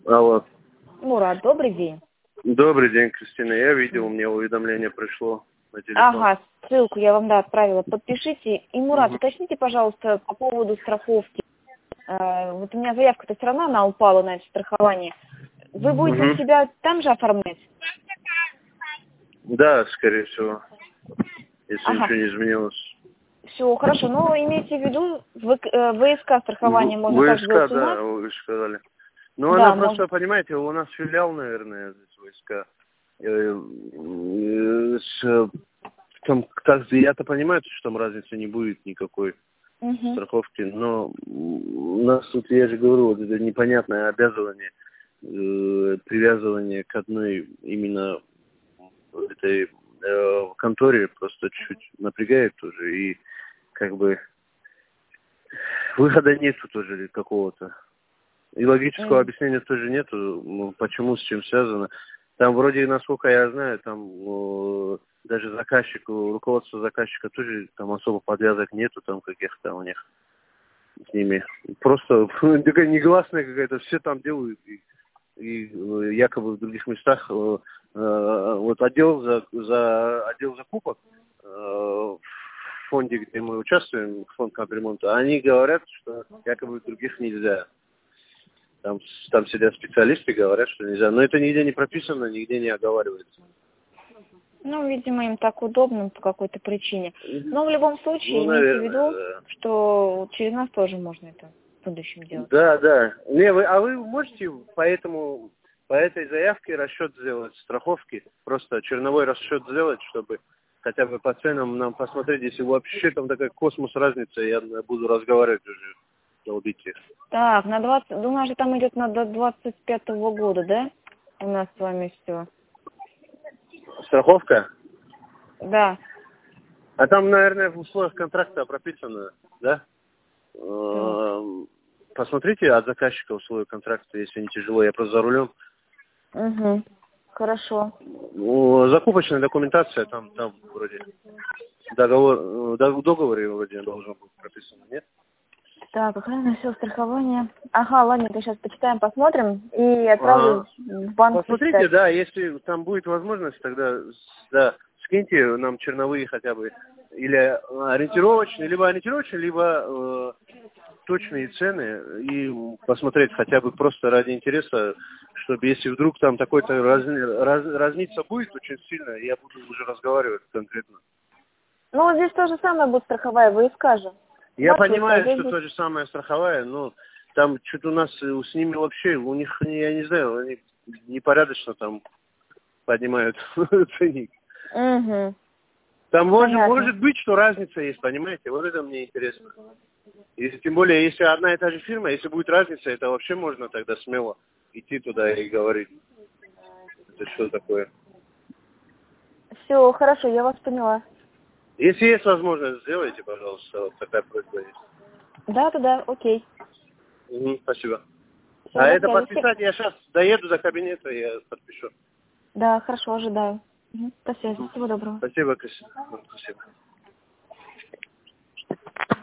Алло. Мурат, добрый день. Добрый день, Кристина. Я видел, мне уведомление пришло на телефон. Ага, ссылку я вам, отправила. Подпишите. И, Мурат, уточните, пожалуйста, по поводу страховки. Вот у меня заявка-то все равно, она упала на это страхование. Вы будете у себя там же оформлять? Да, скорее всего. Если ничего не изменилось. Все, хорошо. Но имейте в виду, ВСК страхование можно также ВСК, сделать у да, нас. вы сказали. Ну, Да, она просто, понимаете, у нас филиал, наверное, здесь ВСК. Там, я-то понимаю, что там разницы не будет никакой страховки, но у нас тут, я же говорю, вот это непонятное обязывание, привязывание к одной именно этой конторе просто чуть-чуть напрягает тоже, и как бы выхода нету тоже какого-то. И логического объяснения тоже нету, почему, с чем связано. Там вроде, насколько я знаю, там даже заказчику, руководство заказчика тоже там особо подвязок нету, там каких-то у них с ними. Просто такая негласная какая-то, все там делают, и якобы в других местах вот отдел отдел закупок в фонде, где мы участвуем, фонд капремонта, они говорят, что якобы в других нельзя. Там сидят специалисты, говорят, что нельзя. Но это нигде не прописано, нигде не оговаривается. Ну, видимо, им так удобно по какой-то причине. Но в любом случае, имейте в виду, что через нас тоже можно это в будущем делать. Да. Вы можете по этой заявке расчет сделать, страховки, просто черновой расчет сделать, чтобы хотя бы по ценам нам посмотреть, если вообще там такая космос разница, я буду разговаривать уже, долбить их. Так, у нас же там идет до 25-го года, да? У нас с вами все. Страховка? Да. А там, наверное, в условиях контракта прописано, да? Посмотрите от заказчика условия контракта, если не тяжело, я просто за рулем. Хорошо. Закупочная документация, там вроде договоре вроде должен быть прописано, нет? Так, охрана все страхование. Ага, ладненько, сейчас почитаем, посмотрим и отправлю в банк. Посмотрите, да, если там будет возможность, тогда скиньте нам черновые хотя бы, или ориентировочные, либо точные цены, и посмотреть хотя бы просто ради интереса, чтобы если вдруг там такой-то разница будет очень сильно, я буду уже разговаривать конкретно. Ну, вот здесь то же самое будет страховая, ВСК же. Я понимаю, что то же самое страховая, но там что-то у нас с ними вообще, у них, я не знаю, они непорядочно там поднимают ценник. Там может быть, что разница есть, понимаете? Вот это мне интересно. И тем более, если одна и та же фирма, если будет разница, это вообще можно тогда смело идти туда и говорить. Это что такое? Все, хорошо, я вас поняла. Если есть возможность, сделайте, пожалуйста, вот такая просьба есть. Да, окей. Спасибо. Все, это подписать, я сейчас доеду до кабинета, я подпишу. Да, хорошо, ожидаю. До связи, всего доброго. Спасибо, Кристина. Спасибо.